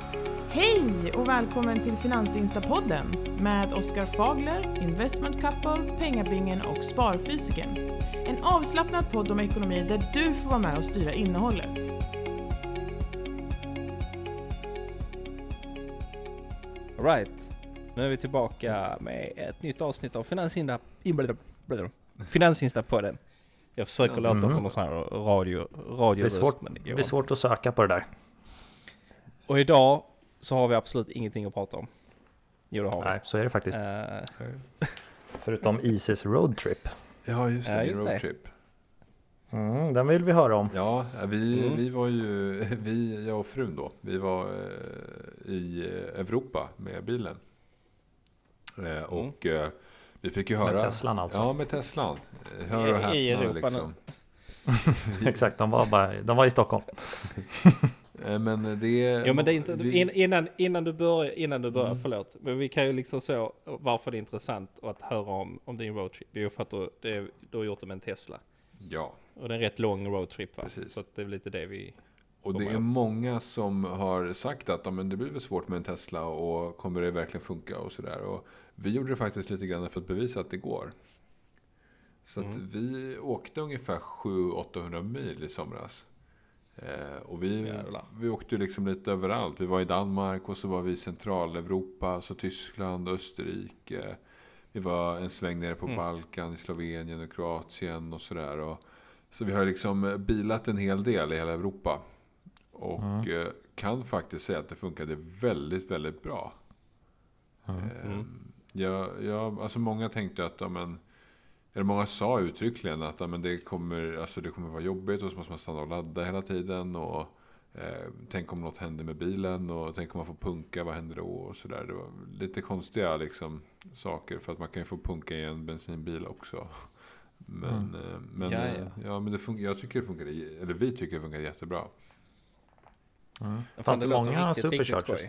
Hej och välkommen till Finansinstapodden med Oskar Fagler, Investment Couple, Pengabingen och Sparfysiken. En avslappnad podd om ekonomi där du får vara med och styra innehållet. All right, nu är vi tillbaka med ett nytt avsnitt av Finansinstapodden. Jag försöker låta som någon sån här radioröst. Det blir svårt att söka på det där. Och idag så har vi absolut ingenting att prata om. Jo, det har vi. Nej, så är det faktiskt. Förutom Isis roadtrip. Ja, just det. Roadtrip. Den vill vi höra om. Ja, vi var ju, jag och frun då, vi var i Europa med bilen. Och vi fick ju höra... Med Teslan alltså. Ja, med Teslan. Hör och häpna, I Europa liksom. Exakt, de var i Stockholm. Men det... Ja, men det är inte... Innan du börjar, förlåt. Men vi kan ju liksom så... Varför det är intressant att höra om din roadtrip. Det är ju för att du har gjort det med en Tesla. Ja. Och det är en rätt lång roadtrip, va? Precis. Så att det är lite det vi... Och det är många som har sagt att men det blir väl svårt med en Tesla och kommer det verkligen funka och sådär. Och vi gjorde det faktiskt lite grann för att bevisa att det går. Så att vi åkte ungefär 700-800 mil i somras. Och vi åkte liksom lite överallt. Vi var i Danmark och så var vi i Centraleuropa, så Tyskland, Österrike. Vi var en sväng nere på Balkan, i Slovenien och Kroatien och sådär. Så vi har liksom bilat en hel del i hela Europa. Och kan faktiskt säga att det funkade väldigt, väldigt bra. Alltså många tänkte att eller många sa uttryckligen att det kommer vara jobbigt och så måste man stanna och ladda hela tiden och tänk om något händer med bilen och tänk om man får punka, vad händer då och sådär. Det var lite konstiga liksom saker för att man kan ju få punka i en bensinbil också. Men jag tycker det funkar, eller vi tycker det funkar jättebra. Fanns det många superchargers?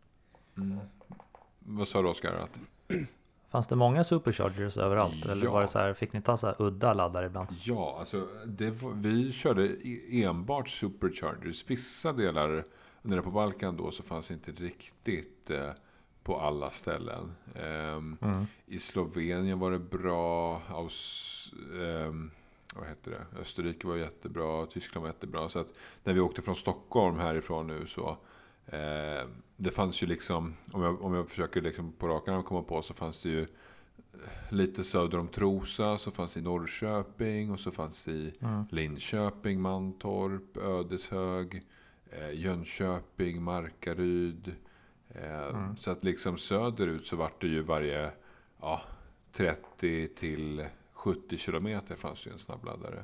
Vad sa du, Oskar? Fanns det många superchargers överallt? Eller var det så här, fick ni ta så här udda laddare ibland? Ja, alltså vi körde enbart superchargers. Vissa delar nere på Balkan då så fanns inte riktigt på alla ställen. I Slovenien var det bra. Österrike var jättebra. Tyskland var jättebra. Så att när vi åkte från Stockholm härifrån nu så det fanns ju liksom, om jag försöker liksom på rakan komma på, så fanns det ju lite söder om Trosa, så fanns det i Norrköping och så fanns det i Linköping, Mantorp, Ödeshög, Jönköping, Markaryd. Så att liksom söderut så var det ju varje 30 till 70 kilometer fanns ju en snabbladdare.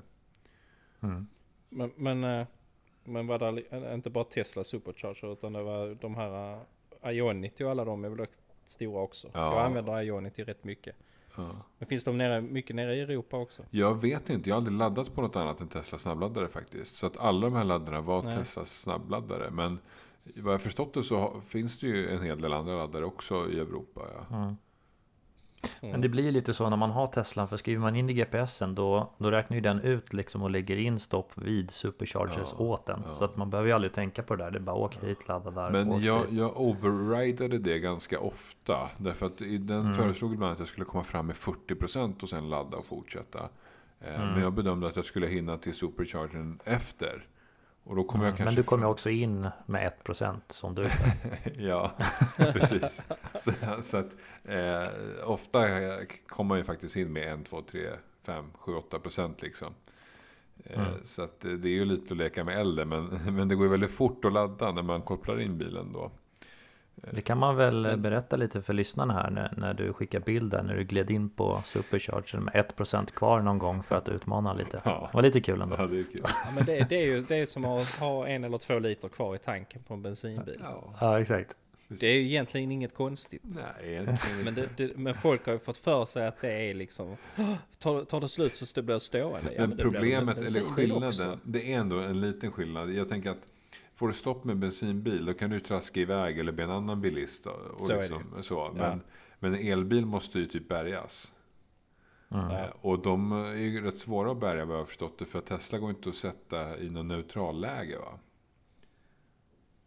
Men var det inte bara Tesla Supercharger utan det var de här Ionity och alla de är väl stora också. Jag använder Ionity rätt mycket. Men finns de mycket nere i Europa också? Jag vet inte, jag har aldrig laddat på något annat än Tesla snabbladdare faktiskt. Så att alla de här laddarna var Tesla snabbladdare. Men vad jag förstått det så finns det ju en hel del andra laddare också i Europa. Ja. Men det blir ju lite så när man har Tesla, för skriver man in i GPSen då räknar ju den ut liksom och lägger in stopp vid superchargers åt den. Så att man behöver ju aldrig tänka på det där, det är bara åka hit, ladda där. Men jag overridade det ganska ofta, därför att den föreslog ibland att jag skulle komma fram med 40% och sen ladda och fortsätta. Men jag bedömde att jag skulle hinna till superchargern efter. Och då kommer jag kanske... Men du kommer också in med 1% som du. Ja, precis. Så att ofta kommer man ju faktiskt in med 1, 2, 3, 5, 7, 8% liksom. Så att det är ju lite att leka med elden, men det går ju väldigt fort att ladda när man kopplar in bilen då. Det kan man väl berätta lite för lyssnarna här när du skickar bilden när du gled in på supercharger med 1% kvar någon gång för att utmana lite. Det var lite kul ändå. Ja, det är kul. Men det är som att ha 1 eller 2 liter kvar i tanken på en bensinbil. Ja, exakt. Det är ju egentligen inget konstigt. Nej, egentligen. Men folk har ju fått för sig att det är liksom tar det slut så blir det stående. Men problemet eller skillnaden också. Det är ändå en liten skillnad. Jag tänker att får du stopp med bensinbil, då kan du traska iväg eller be en annan bilist. Och så liksom, är det. så. Men en elbil måste ju typ bärgas. Och de är ju rätt svåra att bärga, vad jag har förstått det. För att Tesla går inte att sätta i någon neutral läge, va?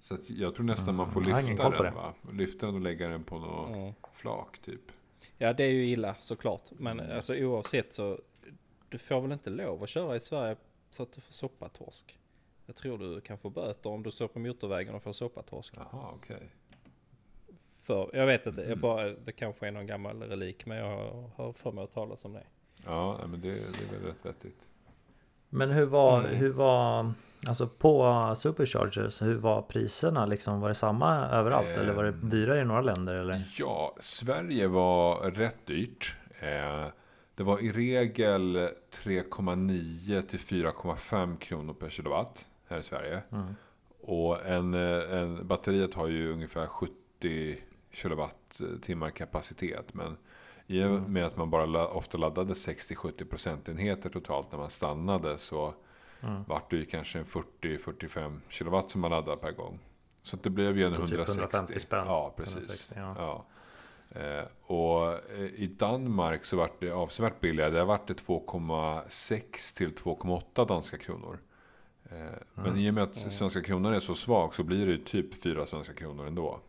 Så att jag tror nästan man får lyfta den, va? Lyfta den och lägga den på något flak typ. Ja, det är ju illa såklart. Men alltså, oavsett så, du får väl inte lov att köra i Sverige så att du får soppatorsk. Jag tror du kan få böter om du står på motorvägen och får soppatorsk. Jaha, okej. För jag vet inte, det kanske är någon gammal relik, men jag har för mig att tala om det. Ja, men det är väl rätt vettigt. Men hur var alltså på Superchargers, hur var priserna liksom? Var det samma överallt eller var det dyrare i några länder eller? Ja, Sverige var rätt dyrt. Det var i regel 3,9 till 4,5 kronor per kilowatt här i Sverige. Och en batteriet har ju ungefär 70 kilowattimmar kapacitet, men i och med att man bara ofta laddade 60-70 procentenheter totalt när man stannade, så vart det ju kanske en 40-45 kilowatt som man laddade per gång. Så det blev ju en 150 spänn. Ja, precis. 160, ja. Och i Danmark så vart det avsevärt billigare. Där vart det 2,6 till 2,8 danska kronor. Men i och med att svenska kronan är så svag så blir det ju typ 4 svenska kronor ändå.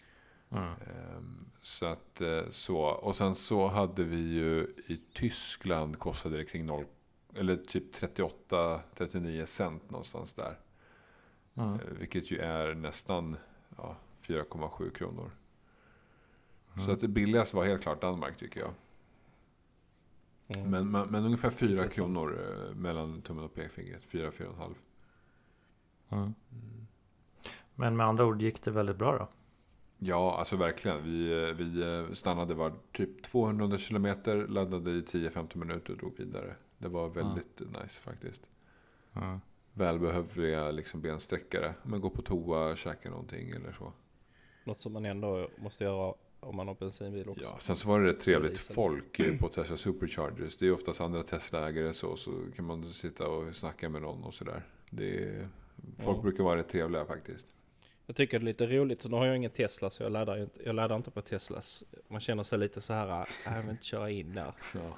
Så att så. Och sen så hade vi ju i Tyskland kostade det kring 0, eller typ 38-39 cent någonstans där. Vilket ju är nästan 4,7 kronor. Så att det billigaste var helt klart Danmark, tycker jag. Men ungefär 4 kronor mellan tummen och pekfingret. 4,5. Men med andra ord gick det väldigt bra då? Ja, alltså verkligen. Vi stannade var typ 200 kilometer, laddade i 10-15 minuter och drog vidare. Det var väldigt nice faktiskt. Välbehövliga liksom bensträckare. Man går på toa, käkar någonting eller så. Något som man ändå måste göra om man har bensinbil också. Ja, sen så var det rätt trevligt folk på Tesla Superchargers. Det är oftast andra Tesla-ägare så kan man sitta och snacka med någon och sådär. Folk brukar vara rätt trevliga faktiskt. Jag tycker det är lite roligt, så nu har jag ingen Tesla så jag laddar inte på Teslas. Man känner sig lite så här, jag vill inte köra in där.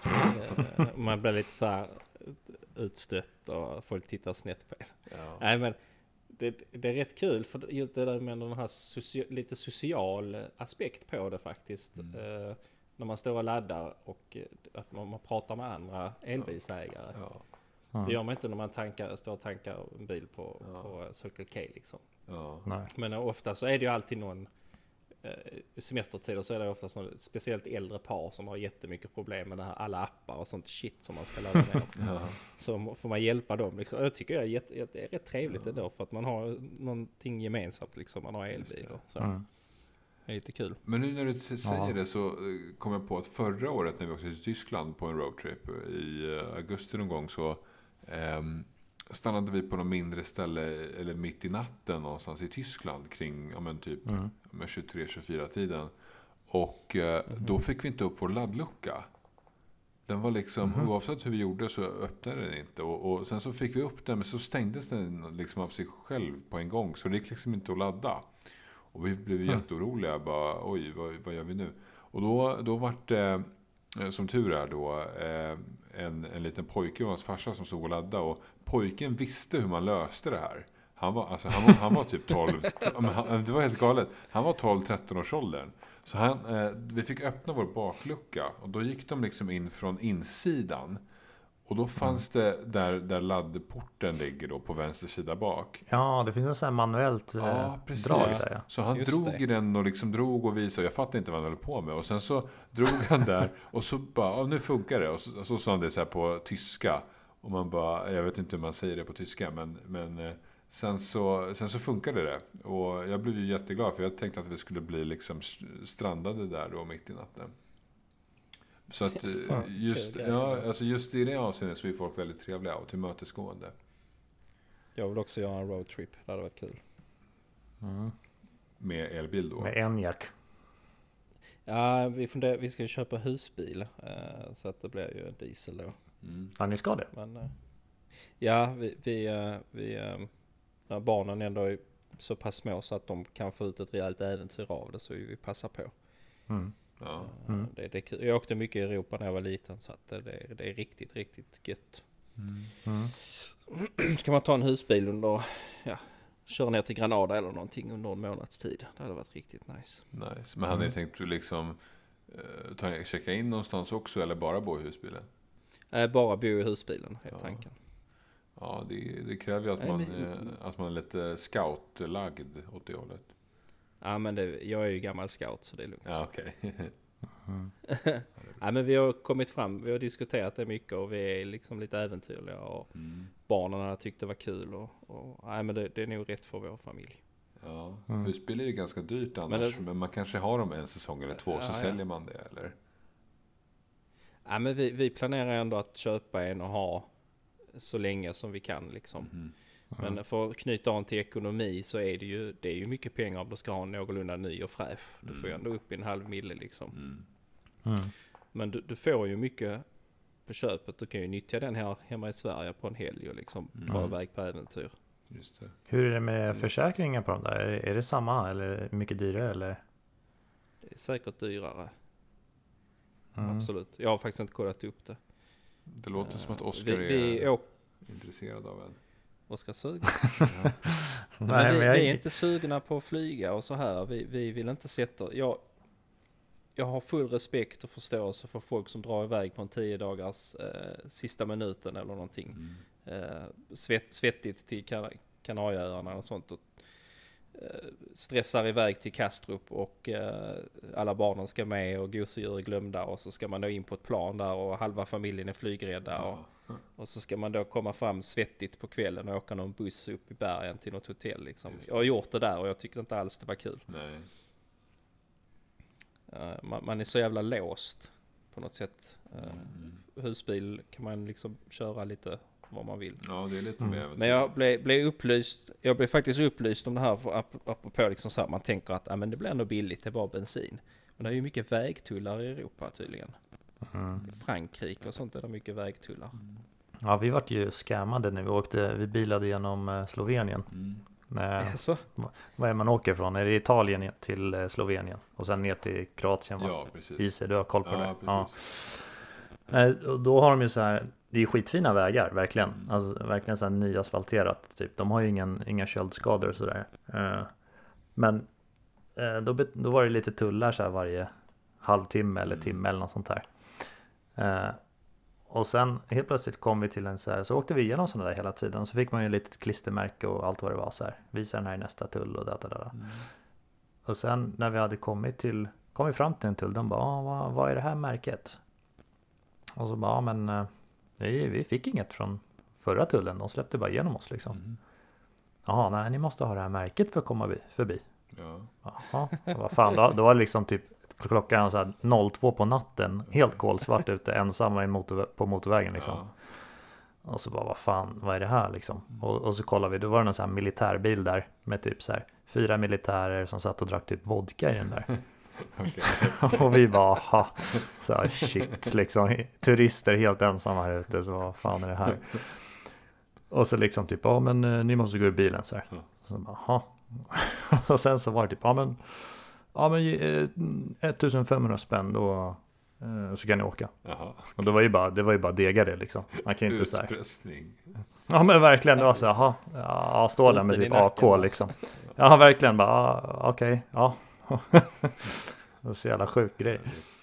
Man blir lite så här utstött och folk tittar snett på en. Nej, men det är rätt kul för just det där med den här lite social aspekt på det faktiskt. När man står och laddar och att man pratar med andra elbilsägare. Det gör man inte när man står och tankar en bil på Circle K liksom. Men ofta så är det ju alltid någon semestertider så är det ofta speciellt äldre par som har jättemycket problem med det här, alla appar och sånt shit som man ska ladda ner. Så får man hjälpa dem liksom. Och jag tycker det är rätt trevligt ändå för att man har någonting gemensamt liksom, man har elbil och så. Det är lite kul. Men nu när du säger det så kom jag på att förra året när vi åkte till Tyskland på en roadtrip i augusti någon gång så stannade vi på någon mindre ställe eller mitt i natten någonstans i Tyskland kring typ 23-24 tiden. Och då fick vi inte upp vår laddlucka. Den var liksom, oavsett hur vi gjorde så öppnade den inte. Och sen så fick vi upp den, men så stängdes den liksom av sig själv på en gång. Så det gick liksom inte att ladda. Och vi blev jätteoroliga. Bara, oj, vad gör vi nu? Och då var det, som tur är då, en liten pojke och hans farsa som stod och laddade. Och pojken visste hur man löste det här. Han var typ 12. Det var helt galet. Han var 12-13 års åldern. Så vi fick öppna vår baklucka. Och då gick de liksom in från insidan. Och då fanns det där laddporten ligger då på vänster sida bak. Ja, det finns en sån här manuellt drag där. Ja. Så han drog i den och liksom drog och visade. Jag fattade inte vad han höll på med. Och sen så drog han där och så bara, nu funkar det. Och så sa han det så här på tyska. Och man bara, jag vet inte hur man säger det på tyska. Men sen så funkade det. Och jag blev ju jätteglad för jag tänkte att vi skulle bli liksom strandade där då mitt i natten. Så att just i det avseendet så är folk väldigt trevliga och tillmötesgående. Jag vill också göra en roadtrip. Det hade varit kul. Med elbil då? Med Enyaq. Ja, vi ska köpa husbil. Så att det blir ju diesel då. Ja, ni ska det? Men, ja, när barnen ändå är så pass små så att de kan få ut ett rejält äventyr av det så vi passar på. Det är kul. Jag åkte mycket i Europa när jag var liten så att det är riktigt, riktigt gött. Ska man ta en husbil under köra ner till Granada eller någonting under en månads tid. Det hade varit riktigt nice. Nice. Men hade ni tänkt liksom checka in någonstans också eller bara bo i husbilen? Bara bo i husbilen, är tanken. Ja, det kräver ju att man är lite scoutlagd åt det hållet. Ja, men jag är ju gammal scout så det är lugnt. Ja, okej. Ja, men vi har kommit fram, vi har diskuterat det mycket och vi är liksom lite äventyrliga och barnen har tyckt det var kul och men det är nog rätt för vår familj. Ja, husbil är ju ganska dyrt annars, men man kanske har dem en säsong eller två så säljer man det, eller? Ja, men vi planerar ändå att köpa en och ha så länge som vi kan liksom. Men för att knyta an till ekonomi så är det är ju mycket pengar om du ska ha en någorlunda ny och fräsch. Du får ju ändå upp i 1,5 mille liksom. Men du får ju mycket på köpet. Du kan ju nyttja den här hemma i Sverige på en helg och liksom dra iväg på äventyr. Just det. Hur är det med försäkringen på de där? Är det samma eller mycket dyrare eller? Det är säkert dyrare. Absolut. Jag har faktiskt inte kollat upp det. Det låter som att Oskar är intresserad av en. Oskar sugen. Men vi är inte sugna på att flyga och så här. Vi vill inte sätta... Jag har full respekt och förståelse för folk som drar iväg på en 10 dagars sista minuten eller någonting. Svettigt till Kanarieöarna och sånt. Och, stressar iväg till Kastrup och alla barnen ska med och gosedjur är glömda och så ska man då in på ett plan där och halva familjen är flygrädda och så ska man då komma fram svettigt på kvällen och åka någon buss upp i bergen till något hotell liksom. Jag har gjort det där och jag tyckte inte alls det var kul. Nej. Man är så jävla låst på något sätt. Husbil kan man liksom köra lite vad man vill. Ja, det är lite mer. Men jag blev faktiskt upplyst om det här apropå liksom så här, man tänker att men det blir ändå billigt, det är bara bensin. Men det är ju mycket vägtullar i Europa tydligen. I Frankrike och sånt är det mycket vägtullar. Ja, vi vart ju scammade när vi bilade genom Slovenien. Vad är man åker från? Är det Italien till Slovenien och sen ner till Kroatien? Ja, precis. Ise, du har koll på det. Ja. Och då har de ju så här, det är då vägar, verkligen. Alltså verkligen så här nyasfalterat typ. De har ju inga köldskador och sådär. Men då var det lite tullar så här varje halvtimme eller timme eller något sånt här. Och sen helt plötsligt kom vi till en så här, så åkte vi igenom sådana där hela tiden. Så fick man ju ett litet klistermärke och allt vad det var så här. Visa den här i nästa tull och där. Och sen när vi hade kom vi fram till en tull, de bara, vad är det här märket? Och så bara, men vi fick inget från förra tullen. De släppte bara igenom oss liksom. Jaha, nej, ni måste ha det här märket för att komma förbi. Ja. Jaha, vad fan, då var det liksom typ klockan så här 02 på natten, helt kolsvart ute, ensamma på motorvägen liksom. Ja. Och så bara, vad är det här liksom? Och så kollade vi, då var det någon sån här militärbil där med typ så här 4 militärer som satt och drack typ vodka i den där. Och vi bara, så här, shit liksom, turister helt ensamma här ute, så vad fan är det här? Och så liksom typ, men ni måste gå ur bilen så här. Så bara, och sen så var det typ, men 1500 spänn då, så kan ni åka. Jaha. Och det var ju bara dega det liksom. Man kan ju inte säga. Utpressning. Ja, men verkligen, det var så här, står där med typ AK liksom. Ja, verkligen bara, okej, ja. Det är så jävla sjuk grej.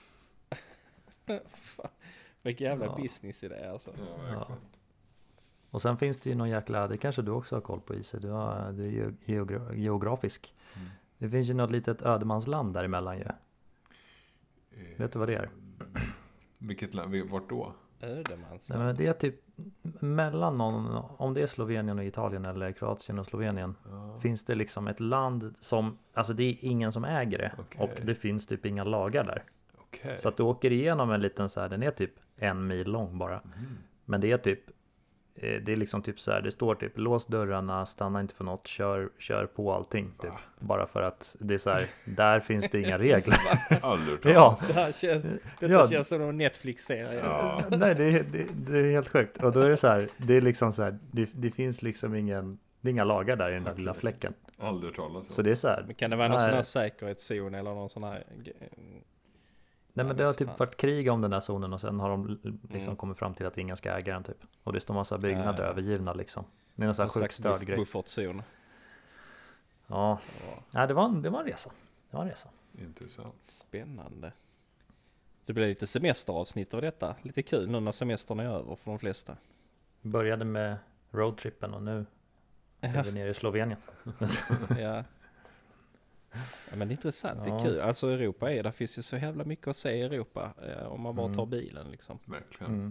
Vilken jävla business i det alltså. Ja. Och sen finns det ju någon jäkla, det kanske du också har koll på, Ise. Du är geografisk. Det finns ju något litet ödemansland däremellan ju. Vet du vad det är? Vilket land? Vart då? Ödemansland? Nej, men det är typ mellan om det är Slovenien och Italien eller Kroatien och Slovenien, finns det liksom ett land som, alltså det är ingen som äger det. Och det finns typ inga lagar där. Så att du åker igenom en liten så här, den är typ 1 mil lång bara. Men det är typ, det är liksom typ så här, det står typ lås dörrarna, stanna inte för något, kör på allting typ. Bara för att det är så här, där finns det inga regler. Ja. Detta känns som en Netflix-serie. Ja. Nej, det är helt sjukt. Och då är det så här, det är liksom så här, det finns liksom inga lagar där i den där lilla fläcken. Aldrig talas om. Så det är så här. Men kan det vara någon sån här säkerhetszon eller någon sån här? Nej, men det har typ varit krig om den där zonen och sen har de liksom kommit fram till att ingen ska äga den typ. Och det står massa byggnader övergivna liksom. Det är någon sån här sjuk stödgrej. Buffertzon. Ja, det var en resa. Det var en resa. Intressant. Spännande. Det blir lite semesteravsnitt av detta. Lite kul nu när semestern är över för de flesta. Började med roadtrippen och nu är vi nere i Slovenien. Ja. Ja, men det är intressant, det är kul. Alltså Europa där finns ju så jävla mycket att se i Europa. Om man bara tar bilen liksom. Verkligen.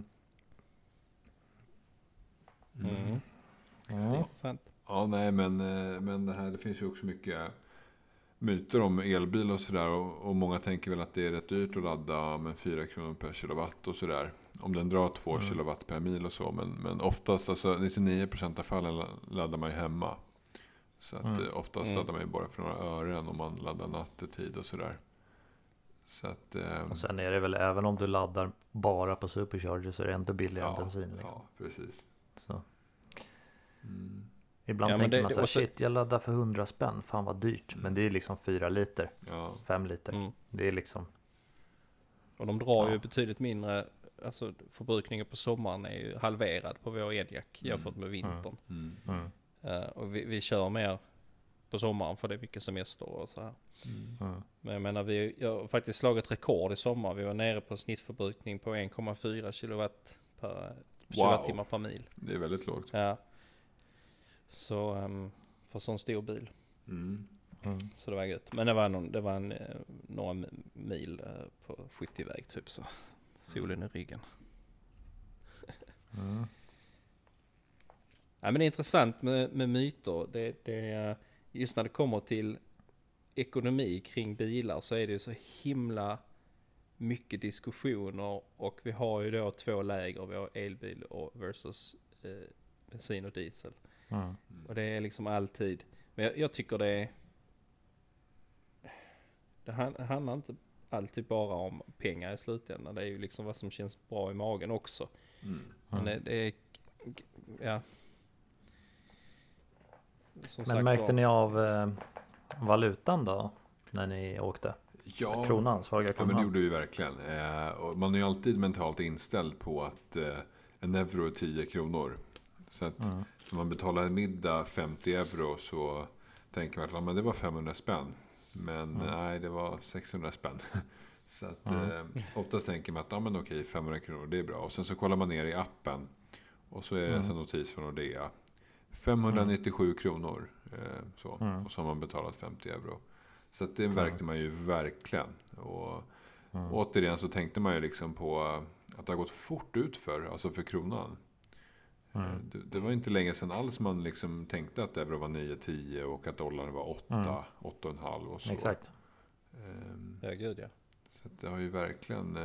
Intressant. Ja, nej, men det finns ju också mycket myter om elbil och sådär. Och många tänker väl att det är rätt dyrt att ladda med 4 kronor per kilowatt och sådär. Om den drar 2 kilowatt per mil och så. Men oftast, alltså 99% av fallen laddar man ju hemma. Så att oftast laddar man ju bara för några ören om man laddar nattetid och sådär. Så att, och sen är det väl, även om du laddar bara på supercharger så är det ändå billigare än bensin. Liksom. Ja, precis. Så. Ibland tänker man så här, shit, jag laddar för 100 spänn, fan vad dyrt. Men det är liksom 4 liter, 5 liter. Det är liksom... Och de drar ju betydligt mindre, alltså förbrukningen på sommaren är ju halverad på vår eljack jämfört med vintern. Och vi kör mer på sommaren för det är mycket semester och så här. Men jag menar, jag har faktiskt slagit rekord i sommar. Vi var nere på snittförbrukning på 1,4 kilowatt per kilowattimmar per mil. Det är väldigt lågt. Ja. Så för sån stor bil. Så det var gött. Men det var några mil på 70-väg typ så. Solen i ryggen. Ja, men det är intressant med myter. Det just när det kommer till ekonomi kring bilar så är det ju så himla mycket diskussioner och vi har ju då 2 läger. Vi har elbil versus bensin och diesel. Och det är liksom alltid. Men jag tycker det handlar inte alltid bara om pengar i slutändan. Det är ju liksom vad som känns bra i magen också. Men det är ja. Men märkte ni av valutan då när ni åkte? Ja, kronan, svaga kronan. Ja, men det gjorde vi verkligen. Och man är ju alltid mentalt inställd på att en euro är 10 kronor. Så att när man betalar en middag 50 euro så tänker man att men det var 500 spänn. Men nej, det var 600 spänn. Så att oftast tänker man att men okej, 500 kronor, det är bra. Och sen så kollar man ner i appen och så är det en notis från Nordea. 597 kronor. Och så har man betalat 50 euro. Så att det märkte man ju verkligen. Och återigen så tänkte man ju liksom på att det har gått fort ut för kronan. Det var inte länge sedan alls man liksom tänkte att euro var 9-10 och att dollarn var 8,5 och så. Exakt. Ja, gud ja. Så att det har ju verkligen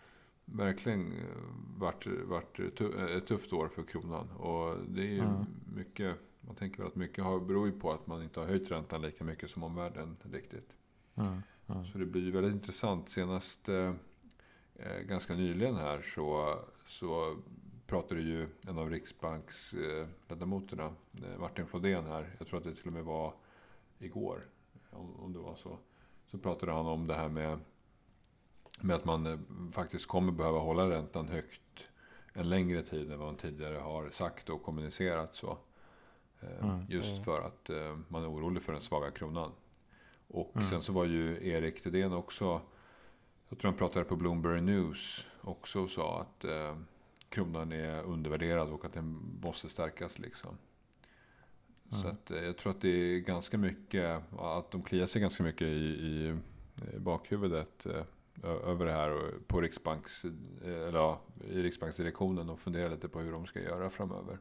varit ett tufft år för kronan. Och det är ju mycket, man tänker väl att mycket beror ju på att man inte har höjt räntan lika mycket som omvärlden riktigt. Så det blir ju väldigt intressant. Senast ganska nyligen här så pratade ju en av Riksbanksledamoterna, Martin Flodén här, jag tror att det till och med var igår, om det var så. Så pratade han om det här med att man faktiskt kommer behöva hålla räntan högt en längre tid än vad man tidigare har sagt och kommunicerat så. Just för att man är orolig för den svaga kronan. Och sen så var ju Erik Thedéen också, jag tror han pratade på Bloomberg News också och sa att kronan är undervärderad och att den måste stärkas liksom. Så att jag tror att det är ganska mycket, att de kliar sig ganska mycket i bakhuvudet över det här och på i Riksbanksdirektionen och funderar lite på hur de ska göra framöver.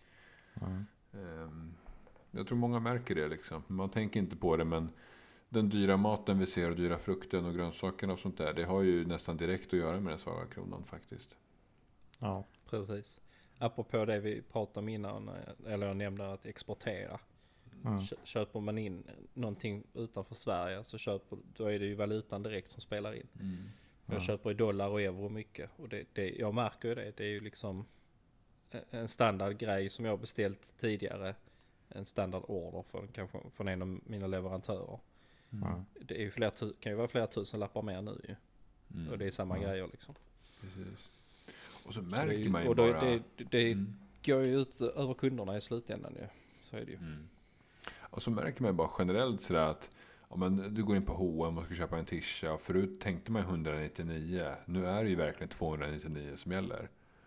Jag tror många märker det liksom. Man tänker inte på det, men den dyra maten vi ser och dyra frukten och grönsakerna och sånt där, det har ju nästan direkt att göra med den svaga kronan faktiskt. Ja, precis. Apropå det vi pratade om innan, eller jag nämnde att exportera. Köper man in någonting utanför Sverige så då är det ju valutan direkt som spelar in. Jag köper i dollar och euro mycket. Och jag märker ju det. Det är ju liksom en standardgrej som jag beställt tidigare. En standardorder från en av mina leverantörer. Det är ju kan ju vara flera tusen lappar mer nu ju. Och det är samma grejer liksom. Precis. Och så märker man ju bara... Det går ju ut över kunderna i slutändan ju. Så är det ju. Och så märker man bara generellt sådär att men du går in på H&M och ska köpa en tisha. Förut tänkte man 199. Nu är det ju verkligen 299 som gäller.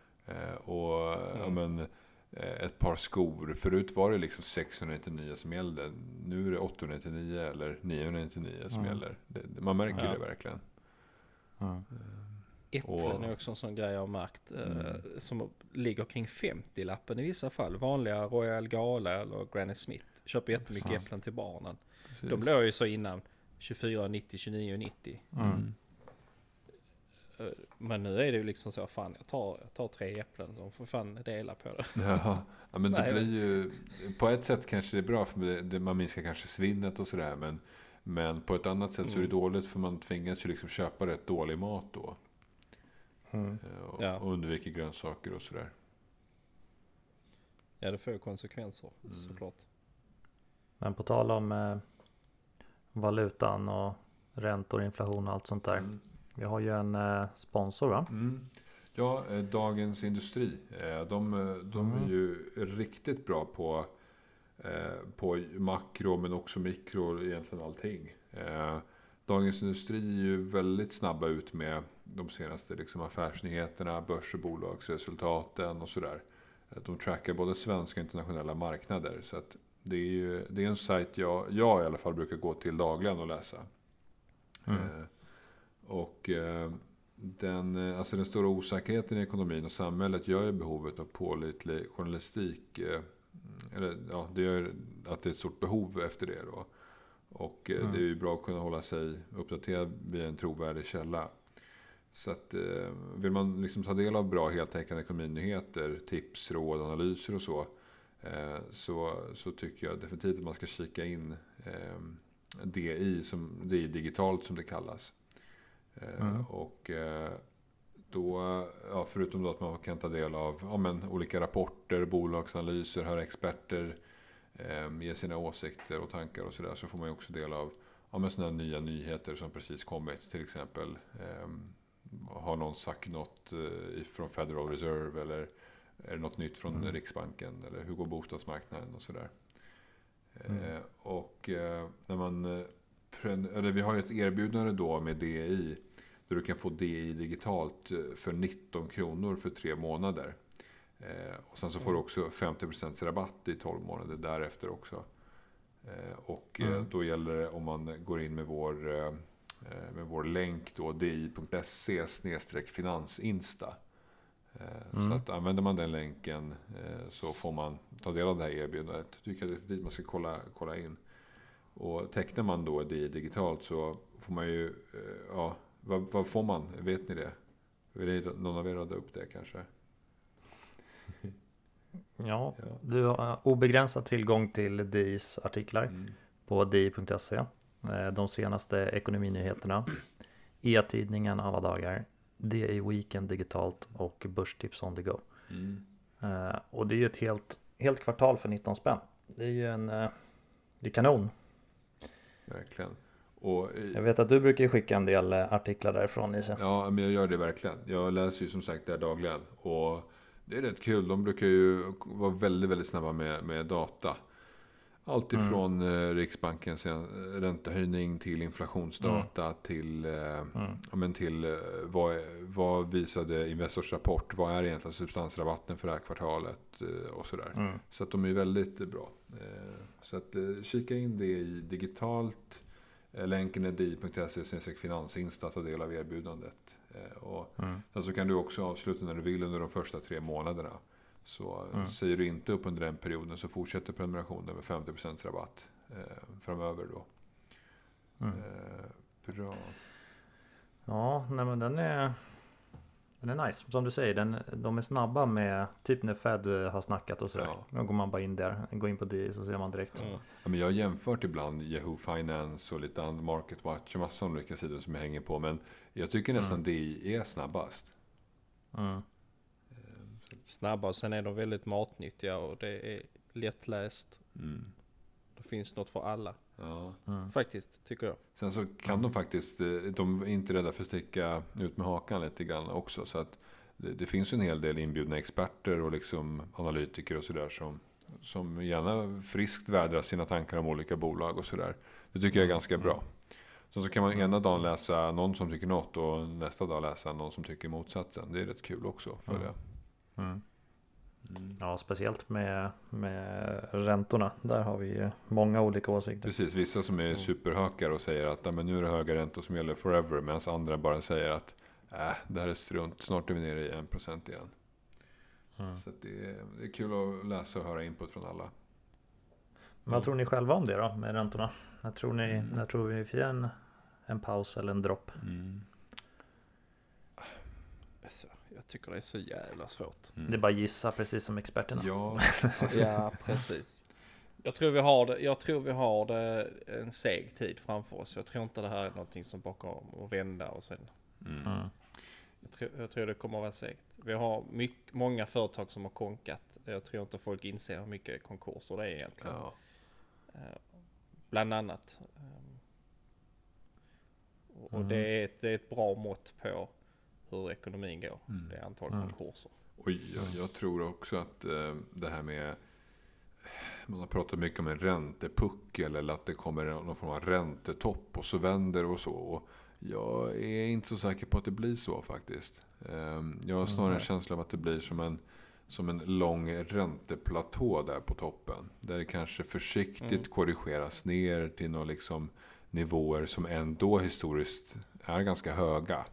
Ett par skor. Förut var det liksom 699 som gällde. Nu är det 899 eller 999 som gäller. Man märker det verkligen. Äpplen är också en sån grej jag har märkt. Som ligger kring 50-lappen i vissa fall. Vanliga Royal Gala eller Granny Smith. Köper jättemycket äpplen till barnen. Precis. De låg ju så innan 24,90, 29,90. Men nu är det ju liksom så, fan jag tar 3 äpplen. De får fan dela på det. Ja, men det blir ju... På ett sätt kanske det är bra för man minskar kanske svinnet och sådär. Men på ett annat sätt så är det dåligt för man tvingas ju liksom köpa rätt dålig mat då. Och undviker grönsaker och sådär. Ja, det får ju konsekvenser såklart. Men på tal om valutan och räntor, inflation och allt sånt där. Vi har ju en sponsor, va? Ja, Dagens Industri. De är ju riktigt bra på makro men också mikro, egentligen allting. Dagens Industri är ju väldigt snabba ut med de senaste liksom affärsnyheterna, börs- och bolagsresultaten och sådär. De trackar både svenska och internationella marknader. Så att det är en sajt jag i alla fall brukar gå till dagligen och läsa. Den stora osäkerheten i ekonomin och samhället gör ju behovet av pålitlig journalistik. Det gör att det är ett stort behov efter det då. Och det är ju bra att kunna hålla sig uppdaterad via en trovärdig källa. Så att vill man liksom ta del av bra heltäckande ekonominyheter, tips, råd, analyser och så tycker jag definitivt att man ska kika in DI digitalt som det kallas. Och då, förutom då att man kan ta del av olika rapporter, bolagsanalyser, höra experter ge sina åsikter och tankar och sådär, så får man ju också del av sådana nya nyheter som precis kommit. Till exempel har någon sagt något från Federal Reserve, eller är det något nytt från Riksbanken, eller hur går bostadsmarknaden och sådär. Vi har ju ett erbjudande då med DI där du kan få DI digitalt för 19 kronor för 3 månader. Och sen så får du också 50% rabatt i 12 månader därefter också. Då gäller det om man går in med vår länk då, di.se/finansinsta. Så att använder man den länken så får man ta del av det här erbjudandet. Tycker jag det är dit man ska kolla in. Och tecknar man då DI digitalt så får man ju vad får man? Vet ni det? Vill någon av er rada upp det kanske? Ja, du har obegränsad tillgång till DIs artiklar på di.se. De senaste ekonominyheterna, e-tidningen alla dagar, DI Weekend digitalt och börstips on the go. Och det är ju ett helt kvartal för 19 spänn. Det är ju det är kanon. Verkligen. Jag vet att du brukar skicka en del artiklar därifrån, Nisse. Ja, men jag gör det verkligen. Jag läser ju som sagt där dagligen. Och det är rätt kul. De brukar ju vara väldigt, väldigt snabba med data. Allt ifrån Riksbankens räntehöjning till inflationsdata till vad visade Investors rapport. Vad är egentligen substansrabatten för det här kvartalet och sådär. Så att de är väldigt bra. Så att kika in det i digitalt. Länken är di.se/finansinsta, ta del av erbjudandet. Sen så kan du också avsluta när du vill under de första 3 månaderna. Så säger du inte upp under den perioden så fortsätter prenumerationen med 50% rabatt framöver då. Bra. Ja, nej men den är nice. Som du säger, de är snabba med typ när Fed har snackat och sådär. Då går man bara in där, går in på DI så ser man direkt. Ja, men jag har jämfört ibland Yahoo Finance och lite Market Watch och massa olika sidor som jag hänger på. Men jag tycker nästan DI är snabbast. Snabba, och sen är de väldigt matnyttiga och det är lättläst. Det finns något för alla. Faktiskt, tycker jag. Sen så kan de faktiskt, de är inte rädda för att sticka ut med hakan lite grann också. Så att det finns en hel del inbjudna experter och liksom analytiker och sådär som gärna friskt vädrar sina tankar om olika bolag och sådär. Det tycker jag är ganska bra. Så kan man ena dagen läsa någon som tycker något och nästa dag läsa någon som tycker motsatsen. Det är rätt kul också för det. Ja, speciellt med räntorna. Där har vi ju många olika åsikter. Precis, vissa som är superhökar och säger att men nu är det höga räntor som gäller forever. Medan andra bara säger att det här är strunt. Snart är vi nere i 1% igen. Så att det är kul att läsa och höra input från alla. Men vad tror ni själva om det då med räntorna? När tror vi får en paus eller en dropp? Jag tycker det är så jävla svårt. Det är bara gissa, precis som experterna. Ja, ja, precis. Jag tror vi har det en seg tid framför oss. Jag tror inte det här är någonting som bara kommer att vända och sen. Jag tror det kommer att vara segt. Vi har många företag som har konkat. Jag tror inte folk inser hur mycket konkurser det är egentligen. Ja. Bland annat. Och det är ett bra mått på hur ekonomin går. Det är antal konkurser. Och jag tror också att det här med, man har pratat mycket om en räntepuckel eller att det kommer någon form av räntetopp och så vänder och så. Och jag är inte så säker på att det blir så faktiskt. Jag har snarare en känsla av att det blir som en lång ränteplatå där på toppen. Där det kanske försiktigt korrigeras ner till några liksom nivåer som ändå historiskt är ganska höga.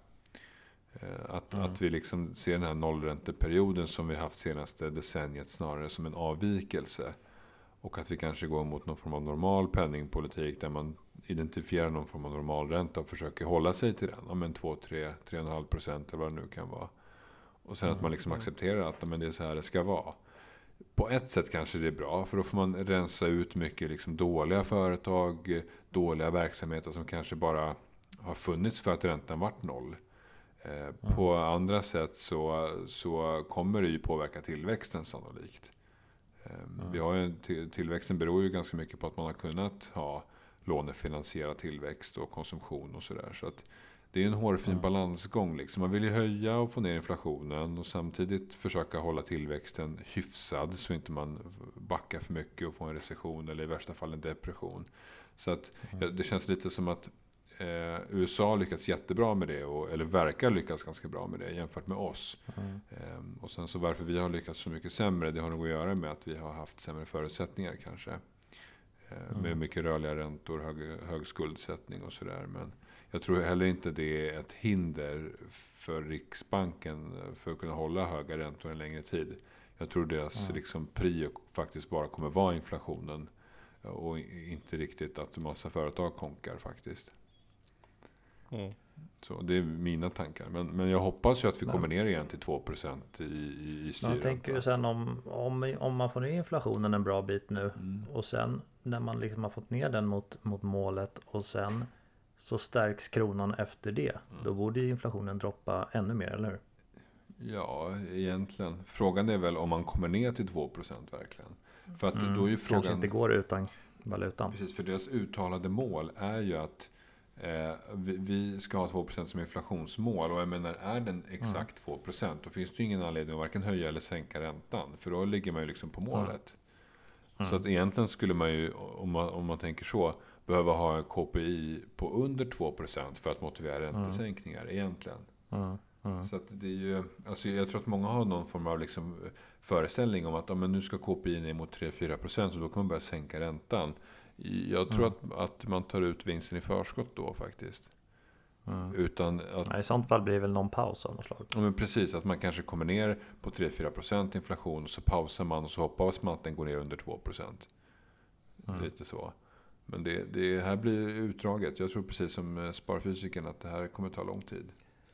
Att vi liksom ser den här nollränteperioden som vi haft senaste decenniet snarare som en avvikelse. Och att vi kanske går mot någon form av normal penningpolitik där man identifierar någon form av normalränta och försöker hålla sig till den. Ja, men 2-3,5% eller vad det nu kan vara. Och sen att man liksom accepterar att men det är så här det ska vara. På ett sätt kanske det är bra, för då får man rensa ut mycket liksom dåliga företag, dåliga verksamheter som kanske bara har funnits för att räntan varit noll. På andra sätt så kommer det ju påverka tillväxten sannolikt. Vi har ju, tillväxten beror ju ganska mycket på att man har kunnat ha lånefinansierad tillväxt och konsumtion och sådär. Så att det är en hårfin balansgång. Liksom. Man vill ju höja och få ner inflationen och samtidigt försöka hålla tillväxten hyfsad så inte man backar för mycket och får en recession eller i värsta fall en depression. Så att det känns lite som att USA lyckats jättebra med det eller verkar lyckas ganska bra med det jämfört med oss. Och sen så varför vi har lyckats så mycket sämre, det har nog att göra med att vi har haft sämre förutsättningar kanske. Med mycket rörliga räntor, hög skuldsättning och sådär. Men jag tror heller inte det är ett hinder för Riksbanken för att kunna hålla höga räntor en längre tid. Jag tror deras liksom prio faktiskt bara kommer vara inflationen och inte riktigt att en massa företag konkar faktiskt. Så det är mina tankar. Men jag hoppas ju att vi kommer ner igen till 2% i styrränta. Jag tänker ju sen om man får ner inflationen en bra bit nu och sen när man liksom har fått ner den mot målet och sen så stärks kronan efter det. Då borde ju inflationen droppa ännu mer, eller hur? Ja, egentligen. Frågan är väl om man kommer ner till 2% verkligen. För att då är ju frågan... Kanske inte går utan valutan. Precis, för deras uttalade mål är ju att vi ska ha 2% som inflationsmål. Och jag menar, är den exakt 2%, då finns det ju ingen anledning att varken höja eller sänka räntan. För då ligger man ju liksom på målet. Så att egentligen skulle man ju, om man tänker så, behöva ha en KPI på under 2% för att motivera räntesänkningar egentligen. Så att det är ju, alltså jag tror att många har någon form av liksom föreställning om att men nu ska KPI ner mot 3-4% och då kan man börja sänka räntan. Jag tror att man tar ut vinsten i förskott då faktiskt. Utan att, I sånt fall blir det väl någon paus av något slag. Ja, men precis, att man kanske kommer ner på 3-4% inflation och så pausar man och så hoppas man att den går ner under 2%. Lite så. Men det här blir utdraget. Jag tror precis som sparfysiken att det här kommer ta lång tid.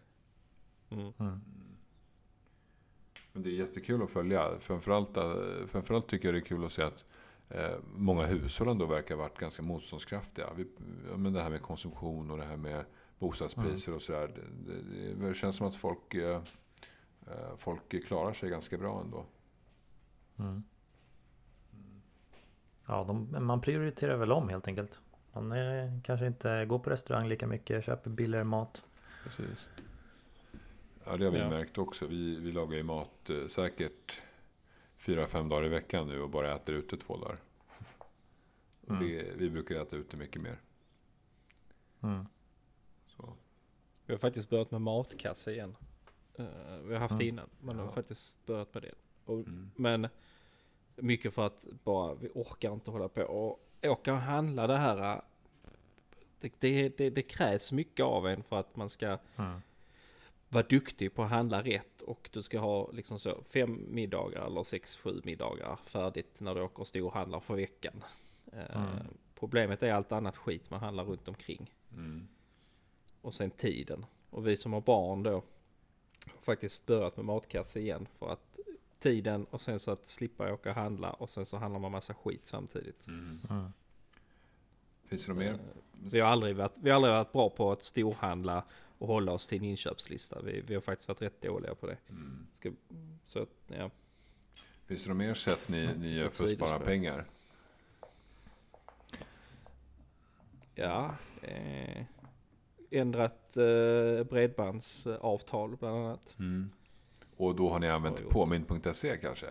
Men det är jättekul att följa. Framförallt tycker jag det är kul att se att många hushåll ändå verkar ha varit ganska motståndskraftiga. Men det här med konsumtion och det här med bostadspriser och sådär. Det känns som att folk klarar sig ganska bra ändå. Ja, man prioriterar väl om helt enkelt. Man kanske inte går på restaurang lika mycket, köper billigare mat. Precis. Ja, det har vi märkt också. Vi lagar ju mat säkert 4-5 dagar i veckan nu och bara äter ute 2 dagar. Vi brukar äta ute mycket mer. Så. Vi har faktiskt börjat med matkasse igen. Vi har haft det innan, men har faktiskt börjat med det. Men mycket för att bara vi orkar inte hålla på och åka och handla det här. Det krävs mycket av en för att man ska vara duktig på att handla rätt, och du ska ha liksom så 5 middagar eller 6-7 middagar färdigt när du åker och storhandlar för veckan. Problemet är allt annat skit man handlar runt omkring. Och sen tiden. Och vi som har barn då har faktiskt börjat med matkasse igen för att tiden, och sen så att slippa åka och handla, och sen så handlar man massa skit samtidigt. Finns det något mer? Vi har aldrig varit bra på att storhandla och hålla oss till en inköpslista. Vi har faktiskt varit rätt dåliga på det. Finns det något mer sätt ni gör för att spara pengar? Ja, ändrat bredbandsavtal bland annat. Och då har ni använt påminn.se kanske?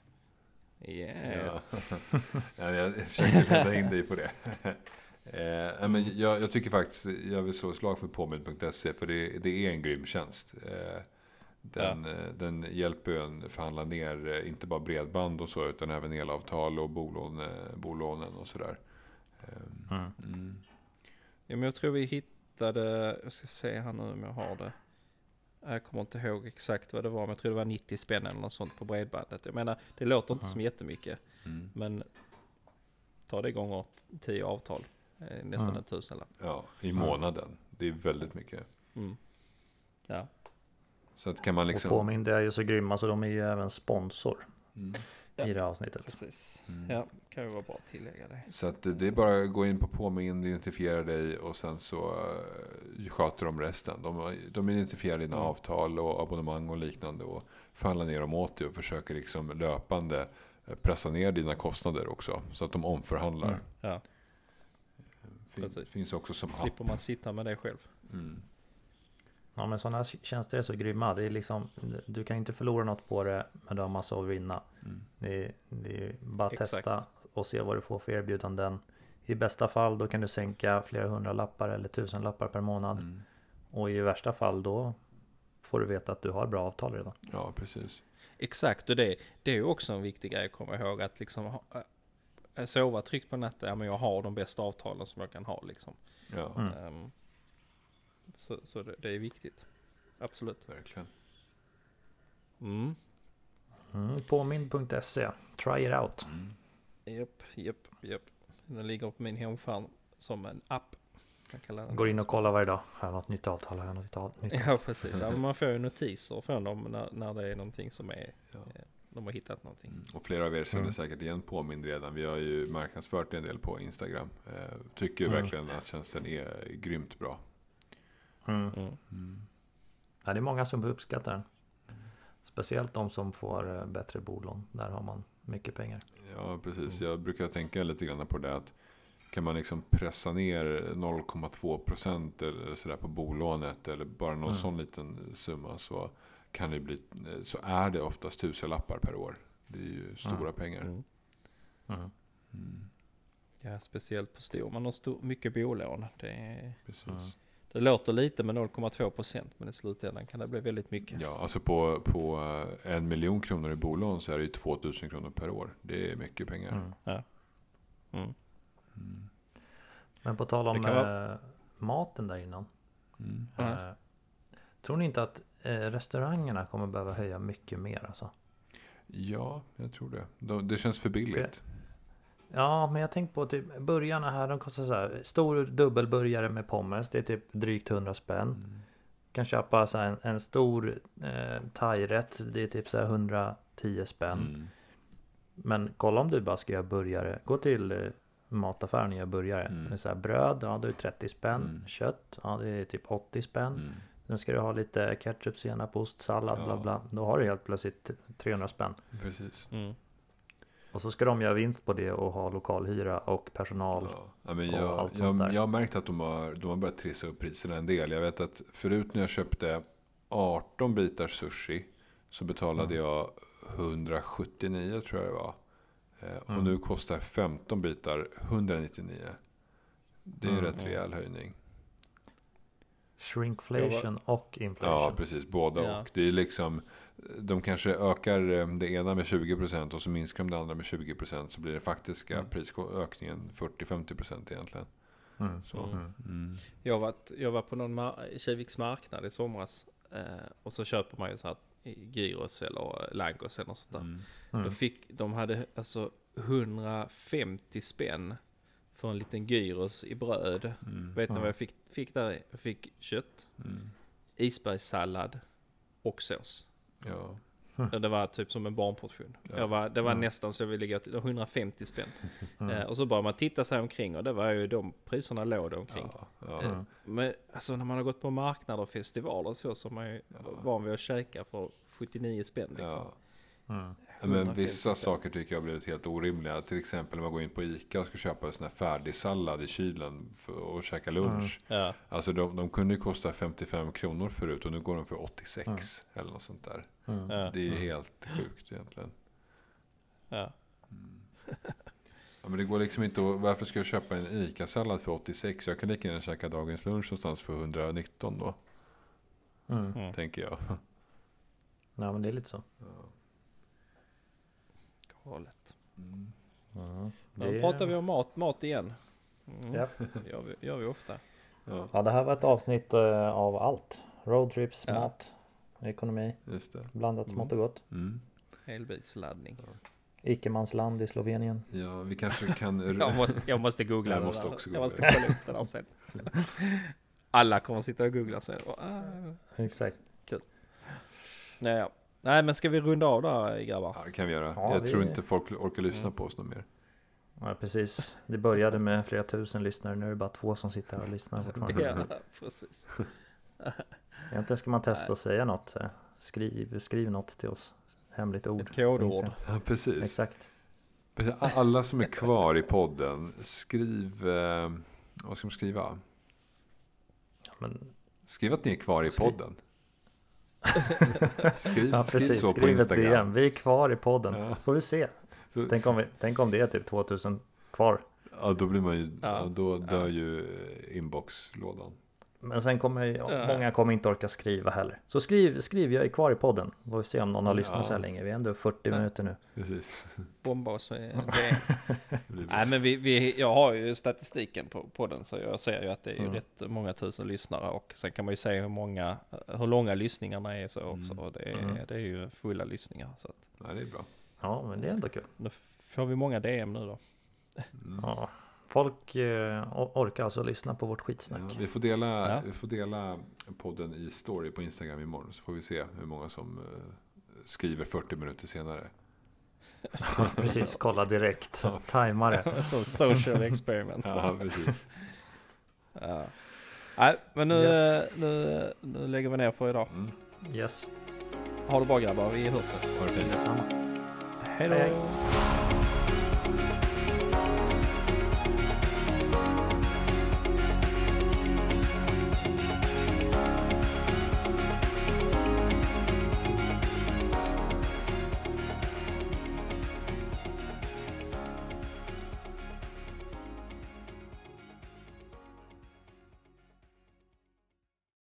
Yes. Ja, jag försöker leda in dig på det. Men jag tycker faktiskt, jag vill slå slag för påminn.se, för det är en grym tjänst. Den hjälper en förhandla ner inte bara bredband och så, utan även elavtal och bolånen och sådär. Ja, men jag tror vi hittade, jag ska se här nu om jag har det. Jag kommer inte ihåg exakt vad det var, men jag tror det var 90 spänn eller något sånt på bredbandet. Jag menar, det låter inte som jättemycket, men ta det gånger 10 avtal. Nästan 1000-lapp. Ja, i månaden. Det är väldigt mycket. Ja. Så att kan man liksom... Och Påminn, det är ju så grymma, så de är ju även sponsor i det avsnittet. Precis. Ja, kan ju vara bra att tillägga det. Så att det är bara att gå in på Påminn, identifiera dig, och sen så sköter de resten. De identifierar dina avtal och abonnemang och liknande och förhandlar ner dem åt dig och försöker liksom löpande pressa ner dina kostnader också, så att de omförhandlar. Ja. Finns också som slipper man sitta med det själv. Ja, men sådana tjänster är så grymma. Det är liksom, du kan inte förlora något på det, men du har massa att vinna. Det är bara att testa och se vad du får för erbjudanden. I bästa fall då kan du sänka flera 100-lappar eller 1000-lappar per månad. Och i värsta fall då får du veta att du har bra avtal redan. Ja, precis. Exakt, och det är ju också en viktig grej att komma ihåg, att liksom sova tryggt på natten. Ja, men jag har de bästa avtalen som jag kan ha liksom. Ja. Så det är viktigt. Absolut. Verkligen. Påminn.se. Try it out. Japp. Den ligger på min hemskärm som en app. Går in och kollar varje dag. Har jag något nytt avtal? Ja, precis. Ja, man får ju notiser från dem när det är någonting som är... De har hittat någonting. Och flera av er känner säkert igen Påminn redan. Vi har ju marknadsfört en del på Instagram. Tycker verkligen att tjänsten är grymt bra. Ja, det är många som uppskattar den. Speciellt de som får bättre bolån. Där har man mycket pengar. Ja, precis. Jag brukar tänka lite grann på det, att kan man liksom pressa ner 0,2% eller sådär på bolånet, eller bara någon sån liten summa, så kan det bli, så är det oftast 1000-lappar per år. Det är ju stora pengar. Ja, speciellt på stor. Man har mycket bolån. Precis. Det låter lite med 0,2%, men i slutändan kan det bli väldigt mycket. Ja, alltså på 1 miljon kronor i bolån så är det ju 2000 kronor per år. Det är mycket pengar. Men på tal om maten där innan. Tror ni inte att restaurangerna kommer behöva höja mycket mer alltså? Ja, jag tror det. Det känns för billigt. Ja, men jag tänkte på typ burgarna här, de kostar så här, stor dubbelburgare med pommes, det är typ drygt 100 spänn. Kan köpa så här en stor thairätt, det är typ så här 110 spänn. Men kolla om du bara ska göra burgare, gå till mataffären och göra burgare. Det är så här bröd, ja det är 30 spänn. Kött, ja det är typ 80 spänn. Sen ska du ha lite ketchup, senap, ost, sallad, bla bla. Då har du helt plötsligt 300 spänn. Precis. Och så ska de göra vinst på det och ha lokalhyra och personal. Ja, men jag har märkt att de har börjat trissa upp priserna en del. Jag vet att förut när jag köpte 18 bitars sushi så betalade jag 179 tror jag det var. Och nu kostar 15 bitar 199. Det är en rätt rejäl höjning. Shrinkflation och inflation. Ja, precis. Båda och. Det är liksom, de kanske ökar det ena med 20% och så minskar de det andra med 20%. Så blir den faktiska prisökningen 40-50% egentligen. Jag var på någon Kiviks marknad i somras. Och så köper man ju så här gyros eller langos eller något sånt där. De hade alltså 150 spänn för en liten gyros i bröd. Vet ni vad jag fick där? Jag fick kött, isbergssallad och sås. Ja. Det var typ som en barnportion. Det var nästan så jag ville ligga till 150 spänn. Och så bara man titta sig omkring och det var ju de priserna låg det omkring. Men alltså när man har gått på marknader och festivaler så man ju van vid att käka för 79 spänn liksom. Men vissa saker tycker jag har blivit helt orimliga. Till exempel när man går in på Ica och ska köpa en sån här färdig sallad i kylen för att käka lunch. Alltså de kunde ju kosta 55 kronor förut och nu går de för 86 eller något sånt där. Det är helt sjukt egentligen. Men det går liksom inte att, varför ska jag köpa en Ica-sallad för 86? Jag kan lika gärna käka dagens lunch någonstans för 119 då. Tänker jag. Ja, men det är lite så. Galet. Det pratar vi om mat igen. Gör vi ofta. Ja, det här var ett avsnitt av allt. Roadtrips, mat, ekonomi. Just det. Blandat smått och gott. Elbilsladdning. Ikemandsland i Slovenien. Ja, vi kanske kan... jag måste googla jag det måste där. också Jag måste kolla upp det där sen. Alla kommer sitta och googla sen. Exakt. Kul. Ja. Nej, men ska vi runda av där, grabbar? Ja, det kan vi göra. Ja, jag tror inte folk orkar lyssna på oss något mer. Ja, precis. Det började med flera tusen lyssnare. Nu är det bara 2 som sitter här och lyssnar fortfarande. Ja, precis. Egentligen ska man testa att säga något. Skriv något till oss. Hemligt ord. Ett kodord. Ja, precis. Exakt. Alla som är kvar i podden, skriv... vad ska de skriva? Skriv att ni är kvar i podden. Skriv så på Instagram. DM. Vi är kvar i podden. Får vi se. Tänk om det är typ 2000 kvar. Ja, då blir man ju... då dör ju inboxlådan. Men sen många kommer inte orka skriva heller. Så skriv jag är kvar i podden. Får vi se om någon har lyssnat så här länge. Vi är ändå 40 minuter nu. Precis. Bomba oss med det. Nej, men jag har ju statistiken på podden, så jag ser ju att det är ju rätt många tusen lyssnare, och sen kan man ju se hur långa lyssningarna är så också. Och det är ju fulla lyssningar, så att. Nej, det är bra. Ja, men det är ändå kul. Då får vi många DM nu då. Ja. Folk orkar alltså lyssna på vårt skitsnack. Ja, vi får dela podden i story på Instagram imorgon, så får vi se hur många som skriver 40 minuter senare. Precis, kolla direkt. Tajmar det. Så social experiment. Ja, precis. Nej, men nu lägger vi ner för idag. Yes. Ha det bra, grabbar. Vi hörs. Ha det fint. Detsamma. Hej då.